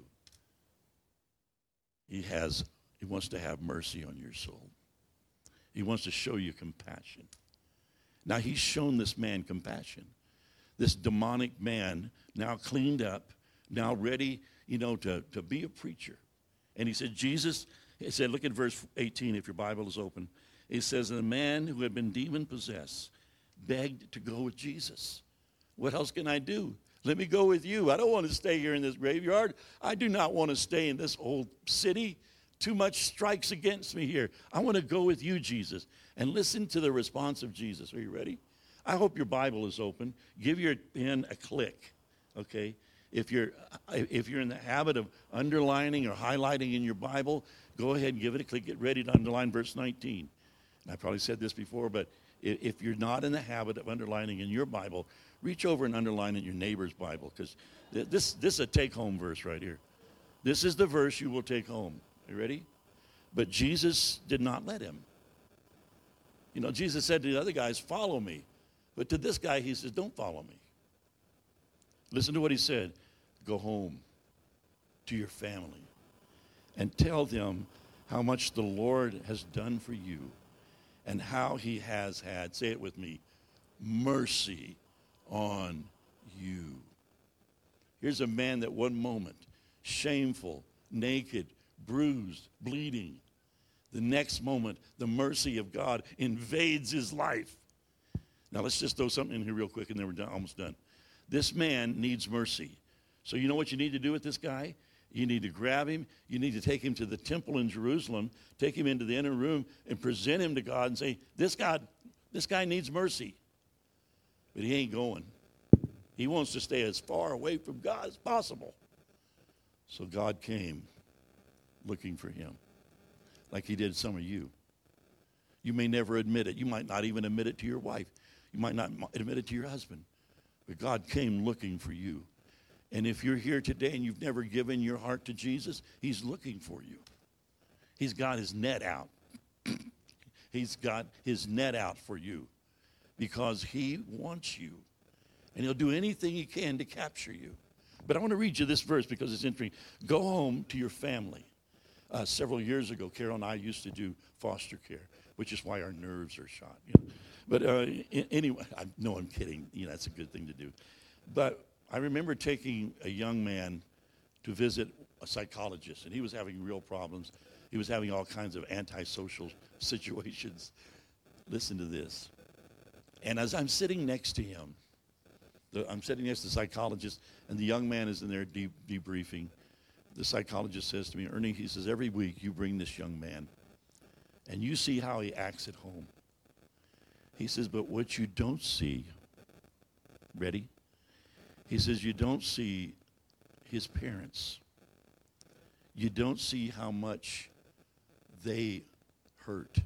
Speaker 1: he has, he wants to have mercy on your soul. He wants to show you compassion. Now, he's shown this man compassion. This demonic man, now cleaned up, now ready, you know, to, to be a preacher. And he said, Jesus, he said, look at verse eighteen if your Bible is open. He says, and the man who had been demon-possessed begged to go with Jesus. What else can I do? Let me go with you. I don't want to stay here in this graveyard. I do not want to stay in this old city. Too much strikes against me here. I want to go with you, Jesus. And listen to the response of Jesus. Are you ready? I hope your Bible is open. Give your pen a click, okay? If you're, if you're in the habit of underlining or highlighting in your Bible, go ahead and give it a click. Get ready to underline verse nineteen. And I probably said this before, but if you're not in the habit of underlining in your Bible, reach over and underline in your neighbor's Bible, because this, this is a take-home verse right here. This is the verse you will take home. You ready? But Jesus did not let him. You know, Jesus said to the other guys, follow me. But to this guy, he says, don't follow me. Listen to what he said. Go home to your family and tell them how much the Lord has done for you and how he has had, say it with me, mercy on you. Here's a man that one moment, shameful, naked, bruised, bleeding. The next moment, the mercy of God invades his life. Now, let's just throw something in here real quick, and then we're done, almost done. This man needs mercy. So you know what you need to do with this guy? You need to grab him. You need to take him to the temple in Jerusalem, take him into the inner room, and present him to God and say, this God, this guy needs mercy. But he ain't going. He wants to stay as far away from God as possible. So God came looking for him, like he did some of you. You may never admit it. You might not even admit it to your wife. You might not admit it to your husband. But God came looking for you. And if you're here today and you've never given your heart to Jesus, he's looking for you. He's got his net out. He's got his net out for you because he wants you. And he'll do anything he can to capture you. But I want to read you this verse because it's interesting. Go home to your family. Uh, several years ago, Carol and I used to do foster care, which is why our nerves are shot. You know? But uh, anyway, I, no, I'm kidding. You know, that's a good thing to do. But I remember taking a young man to visit a psychologist, and he was having real problems. He was having all kinds of antisocial situations. Listen to this. And as I'm sitting next to him, the, I'm sitting next to the psychologist, and the young man is in there de- debriefing. The psychologist says to me, Ernie, he says, every week you bring this young man, and you see how he acts at home. He says, but what you don't see, ready? He says, you don't see his parents. You don't see how much they hurt.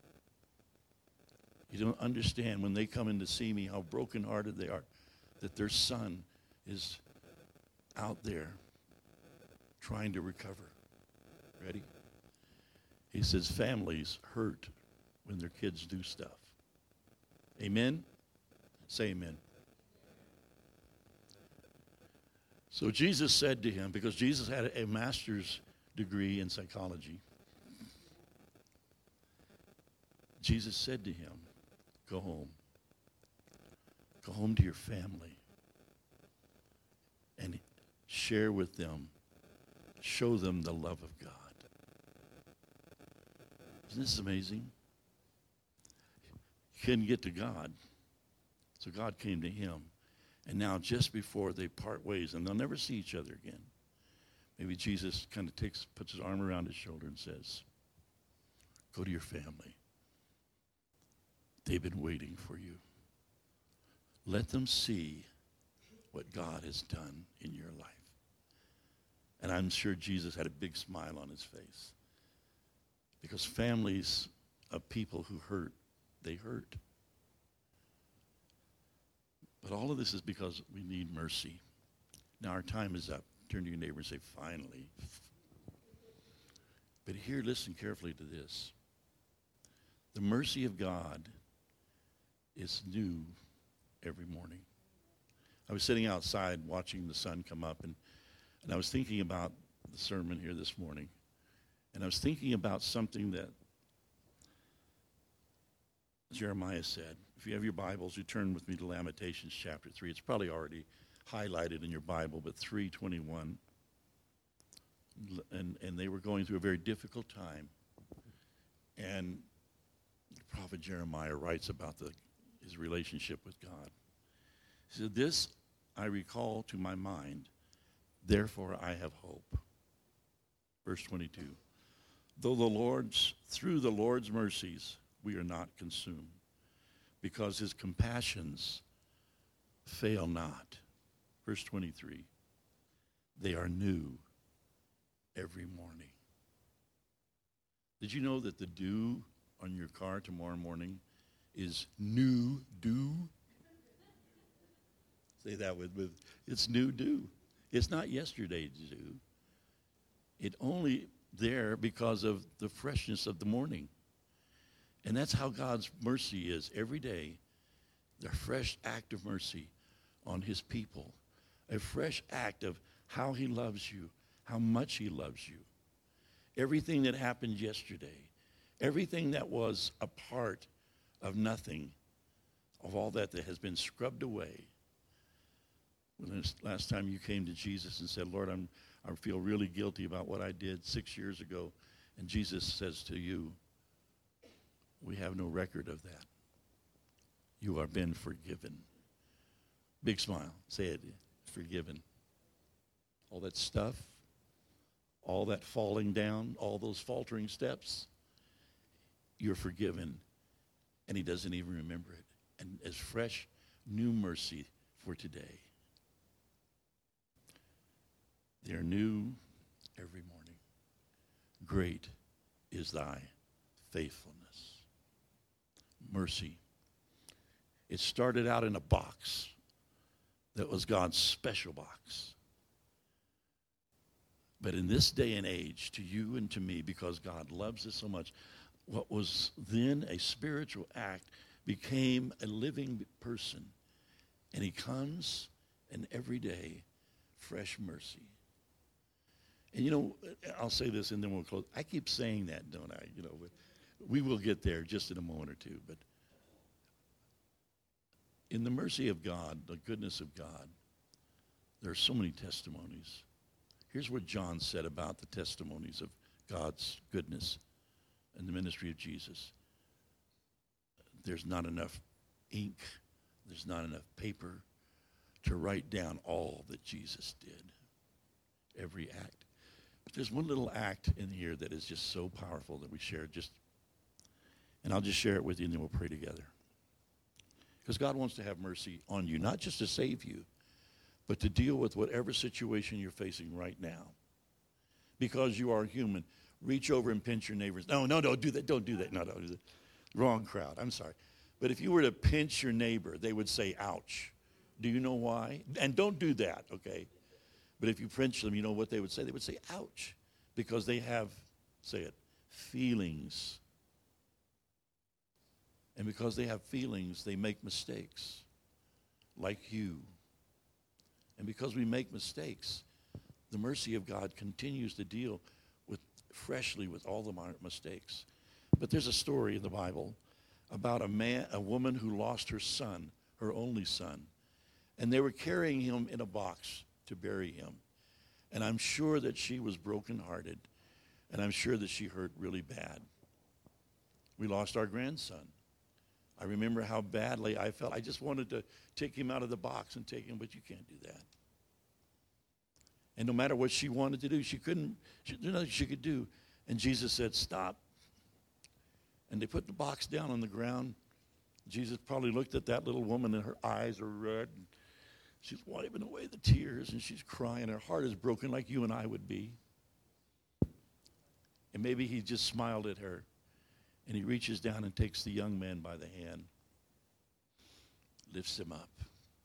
Speaker 1: You don't understand when they come in to see me how brokenhearted they are, that their son is out there trying to recover. Ready? He says, families hurt when their kids do stuff. Amen? Say amen. So Jesus said to him, because Jesus had a master's degree in psychology, Jesus said to him, go home. Go home to your family and share with them, show them the love of God. Isn't this amazing? He couldn't get to God, so God came to him. And now just before they part ways, and they'll never see each other again, maybe Jesus kind of takes, puts his arm around his shoulder and says, go to your family. They've been waiting for you. Let them see what God has done in your life. And I'm sure Jesus had a big smile on his face. Because families of people who hurt, they hurt. But all of this is because we need mercy. Now our time is up. Turn to your neighbor and say, finally. But here, listen carefully to this. The mercy of God is new every morning. I was sitting outside watching the sun come up, and, and I was thinking about the sermon here this morning. And I was thinking about something that Jeremiah said. If you have your Bibles, you turn with me to Lamentations chapter three. It's probably already highlighted in your Bible, but three twenty-one. And, and they were going through a very difficult time. And the prophet Jeremiah writes about the, his relationship with God. He said, this I recall to my mind, therefore I have hope. Verse twenty-two. Though the Lord's, through the Lord's mercies, we are not consumed, because his compassions fail not. Verse twenty-three. They are new every morning. Did you know that the dew on your car tomorrow morning is new dew? Say that with, with it's new dew. It's not yesterday's dew. It only there because of the freshness of the morning. And that's how God's mercy is every day. The fresh act of mercy on his people. A fresh act of how he loves you, how much he loves you. Everything that happened yesterday, everything that was a part of nothing, of all that that has been scrubbed away. When this last time you came to Jesus and said, Lord, I'm, I feel really guilty about what I did six years ago. And Jesus says to you, we have no record of that. You have been forgiven. Big smile. Say it. Forgiven. All that stuff, all that falling down, all those faltering steps, you're forgiven. And he doesn't even remember it. And as fresh, new mercy for today. They are new every morning. Great is thy faithfulness. Mercy. It started out in a box that was God's special box. But in this day and age, to you and to me, because God loves us so much, what was then a spiritual act became a living person. And he comes, and every day, fresh mercy. And you know, I'll say this and then we'll close. I keep saying that, don't I? You know, but we will get there just in a moment or two. But in the mercy of God, the goodness of God, there are so many testimonies. Here's what John said about the testimonies of God's goodness and the ministry of Jesus. There's not enough ink, there's not enough paper to write down all that Jesus did, every act. But there's one little act in here that is just so powerful that we share just, and I'll just share it with you and then we'll pray together. Because God wants to have mercy on you, not just to save you, but to deal with whatever situation you're facing right now. Because you are human. Reach over and pinch your neighbors. No, no, don't do that. Don't do that. No, don't do that. Wrong crowd. I'm sorry. But if you were to pinch your neighbor, they would say, ouch. Do you know why? And don't do that, okay? But if you pinch them, you know what they would say? They would say, ouch. Because they have, say it, feelings. And because they have feelings, they make mistakes, like you. And because we make mistakes, the mercy of God continues to deal with freshly with all the mistakes. But there's a story in the Bible about a man, a woman who lost her son, her only son, and they were carrying him in a box to bury him. And I'm sure that she was brokenhearted, and I'm sure that she hurt really bad. We lost our grandson. I remember how badly I felt. I just wanted to take him out of the box and take him, but you can't do that. And no matter what she wanted to do, she couldn't, she, there's nothing she could do. And Jesus said, stop. And they put the box down on the ground. Jesus probably looked at that little woman and her eyes are red. She's wiping away the tears, and she's crying. Her heart is broken like you and I would be. And maybe he just smiled at her, and he reaches down and takes the young man by the hand, lifts him up.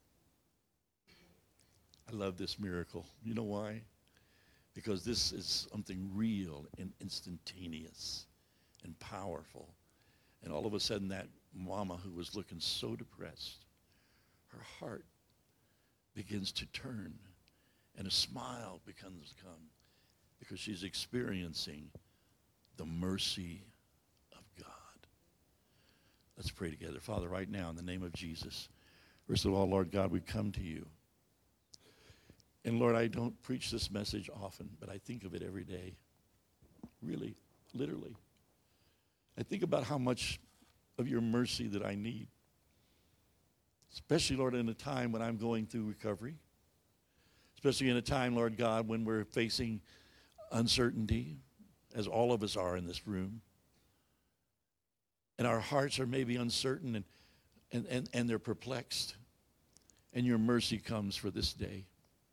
Speaker 1: I love this miracle. You know why? Because this is something real and instantaneous and powerful. And all of a sudden, that mama who was looking so depressed, her heart begins to turn, and a smile becomes to come because she's experiencing the mercy of God. Let's pray together. Father, right now, in the name of Jesus, first of all, Lord God, we come to you. And Lord, I don't preach this message often, but I think of it every day. Really, literally. I think about how much of your mercy that I need. Especially, Lord, in a time when I'm going through recovery. Especially in a time, Lord God, when we're facing uncertainty, as all of us are in this room. And our hearts are maybe uncertain and, and, and, and they're perplexed. And your mercy comes for this day.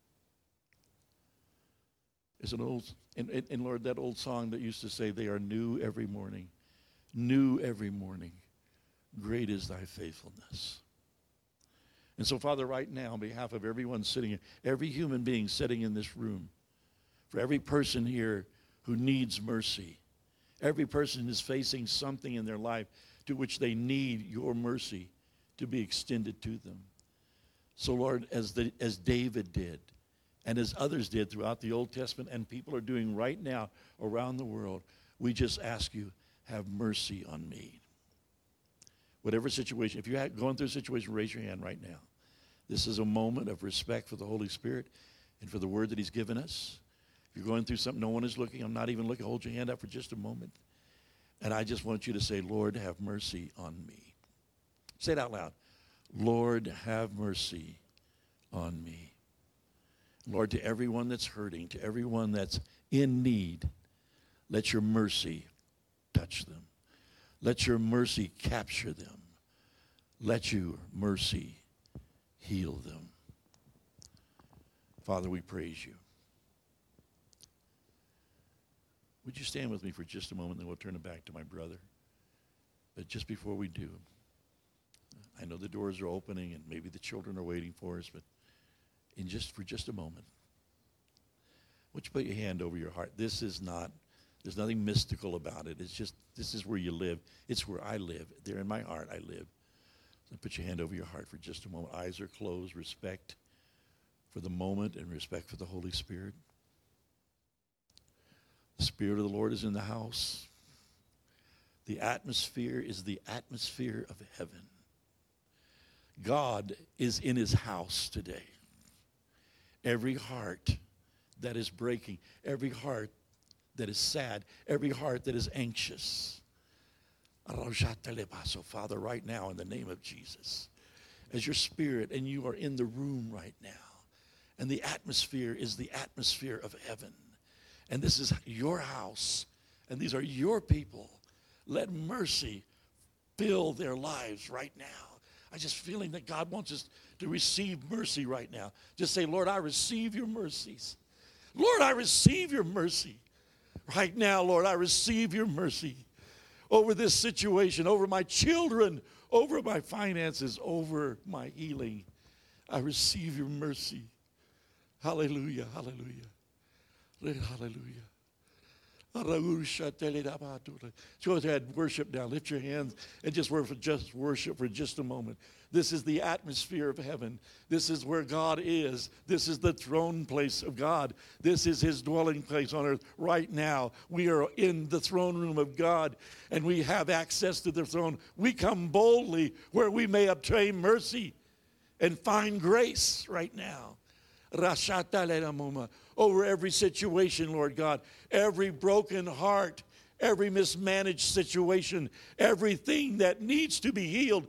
Speaker 1: It's an old, and, and, and Lord, that old song that used to say, they are new every morning. New every morning. Great is thy faithfulness. And so, Father, right now, on behalf of everyone sitting here, every human being sitting in this room, for every person here who needs mercy, every person is facing something in their life to which they need your mercy to be extended to them. So, Lord, as the, as David did, and as others did throughout the Old Testament, and people are doing right now around the world, we just ask you, have mercy on me. Whatever situation, if you're going through a situation, raise your hand right now. This is a moment of respect for the Holy Spirit and for the word that he's given us. If you're going through something, no one is looking, I'm not even looking, hold your hand up for just a moment. And I just want you to say, Lord, have mercy on me. Say it out loud. Lord, have mercy on me. Lord, to everyone that's hurting, to everyone that's in need, let your mercy touch them. Let your mercy capture them. Let your mercy heal them. Father, we praise you. Would you stand with me for just a moment, then we'll turn it back to my brother. But just before we do, I know the doors are opening and maybe the children are waiting for us, but in just for just a moment, would you put your hand over your heart? This is not, there's nothing mystical about it. It's just, this is where you live. It's where I live. There in my heart I live. So put your hand over your heart for just a moment. Eyes are closed. Respect for the moment and respect for the Holy Spirit. The Spirit of the Lord is in the house. The atmosphere is the atmosphere of heaven. God is in his house today. Every heart that is breaking, every heart that is sad, every heart that is anxious. So, Father, right now, in the name of Jesus, as your Spirit, and you are in the room right now, and the atmosphere is the atmosphere of heaven, and this is your house, and these are your people, let mercy fill their lives right now. I'm just feeling that God wants us to receive mercy right now. Just say, Lord, I receive your mercies. Lord, I receive your mercy. Right now, Lord, I receive your mercy over this situation, over my children, over my finances, over my healing. I receive your mercy. Hallelujah, hallelujah, hallelujah. Go ahead, worship now. Lift your hands and just worship, just worship for just a moment. This is the atmosphere of heaven. This is where God is. This is the throne place of God. This is his dwelling place on earth. Right now, we are in the throne room of God, and we have access to the throne. We come boldly where we may obtain mercy and find grace right now. Over every situation, Lord God, every broken heart, every mismanaged situation, everything that needs to be healed.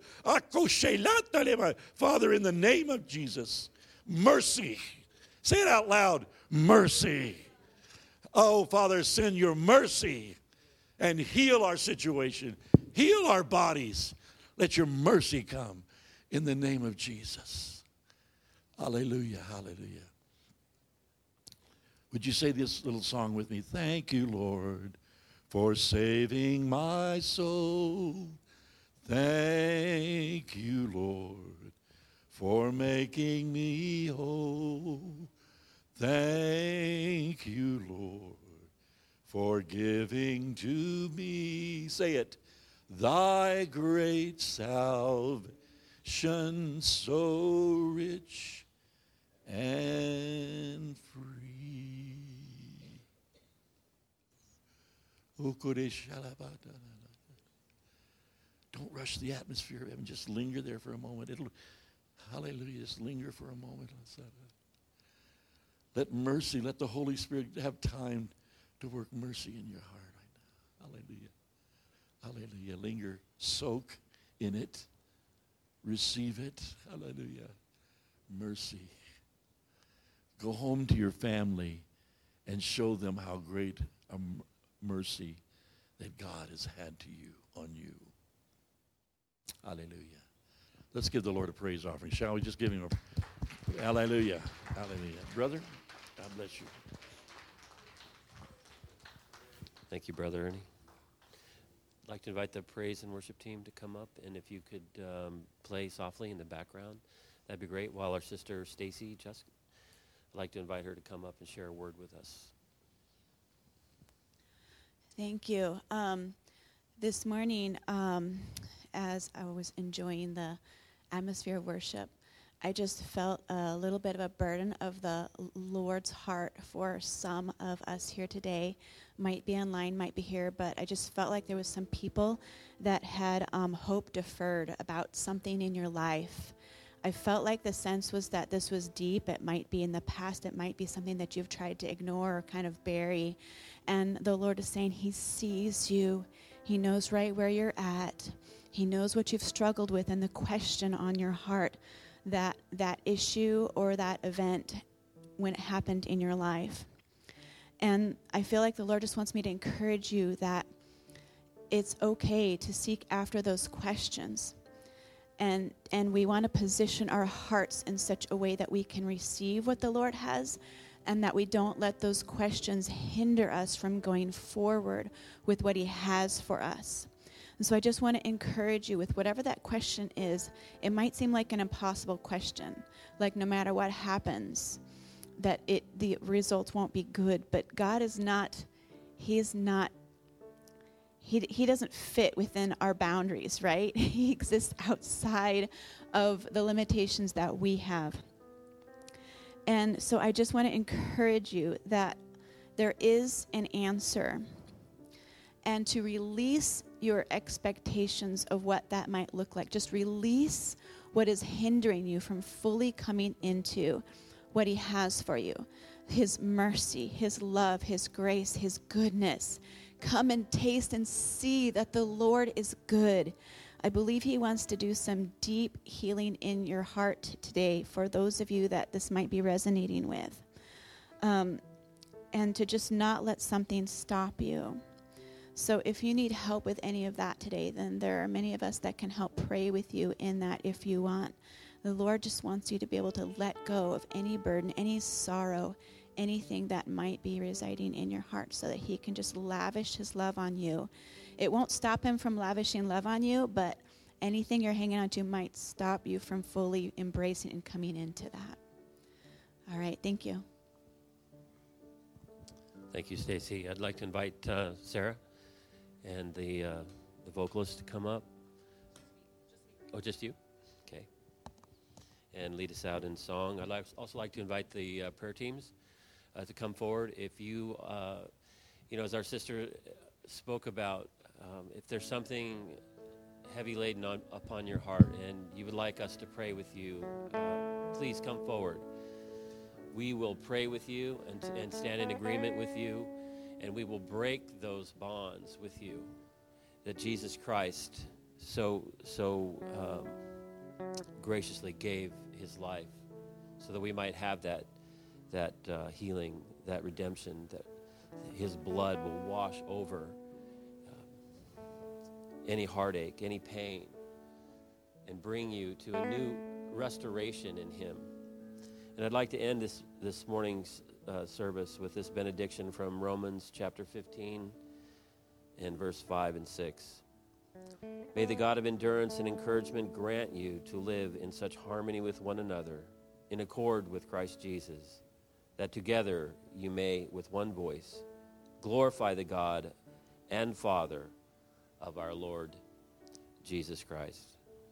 Speaker 1: Father, in the name of Jesus, mercy. Say it out loud, mercy. Oh, Father, send your mercy and heal our situation. Heal our bodies. Let your mercy come in the name of Jesus. Hallelujah, hallelujah. Would you say this little song with me? Thank you, Lord, for saving my soul. Thank you, Lord, for making me whole. Thank you, Lord, for giving to me, say it, thy great salvation so rich and free. Don't rush the atmosphere of heaven. Just linger there for a moment. It'll, hallelujah, just linger for a moment. Let mercy, let the Holy Spirit have time to work mercy in your heart right now. Hallelujah. Hallelujah. Linger, soak in it, receive it. Hallelujah. Mercy. Go home to your family and show them how great a m- mercy that God has had to you, on you. Hallelujah. Let's give the Lord a praise offering. Shall we just give him a hallelujah. Hallelujah. Brother, God bless you.
Speaker 2: Thank you, Brother Ernie. I'd like to invite the praise and worship team to come up, and if you could um, play softly in the background, that'd be great. While our sister Stacy, Jessica, I'd like to invite her to come up and share a word with us.
Speaker 3: Thank you. Um, this morning, um, as I was enjoying the atmosphere of worship, I just felt a little bit of a burden of the Lord's heart for some of us here today. Might be online, might be here, but I just felt like there was some people that had um, hope deferred about something in your life. I felt like the sense was that this was deep. It might be in the past. It might be something that you've tried to ignore or kind of bury. And the Lord is saying he sees you. He knows right where you're at. He knows what you've struggled with and the question on your heart, that that issue or that event when it happened in your life. And I feel like the Lord just wants me to encourage you that it's okay to seek after those questions. And and we want to position our hearts in such a way that we can receive what the Lord has, and that we don't let those questions hinder us from going forward with what he has for us. And so I just want to encourage you with whatever that question is. It might seem like an impossible question, like no matter what happens, that it the results won't be good. But God is not, he is not, he, he doesn't fit within our boundaries, right? He exists outside of the limitations that we have. And so I just want to encourage you that there is an answer, and to release your expectations of what that might look like. Just release what is hindering you from fully coming into what he has for you. His mercy, his love, his grace, his goodness. Come and taste and see that the Lord is good. I believe he wants to do some deep healing in your heart today for those of you that this might be resonating with. Um, and to just not let something stop you. So if you need help with any of that today, then there are many of us that can help pray with you in that if you want. The Lord just wants you to be able to let go of any burden, any sorrow, anything that might be residing in your heart so that he can just lavish his love on you. It won't stop him from lavishing love on you, but anything you're hanging on to might stop you from fully embracing and coming into that. All right, thank you.
Speaker 2: Thank you, Stacy. I'd like to invite uh, Sarah and the uh, the vocalist to come up. Oh, just you? Okay. And lead us out in song. I'd like, also like to invite the uh, prayer teams uh, to come forward. If you, uh, you know, as our sister spoke about, um, if there's something heavy laden on, upon your heart and you would like us to pray with you, uh, please come forward. We will pray with you and, and stand in agreement with you, and we will break those bonds with you that Jesus Christ so so um, graciously gave his life so that we might have that that uh, healing, that redemption, that his blood will wash over uh, any heartache, any pain, and bring you to a new restoration in him. And I'd like to end this, this morning's uh, service with this benediction from Romans chapter fifteen and verse five and six. May the God of endurance and encouragement grant you to live in such harmony with one another, in accord with Christ Jesus, that together you may, with one voice, glorify the God and Father of our Lord Jesus Christ.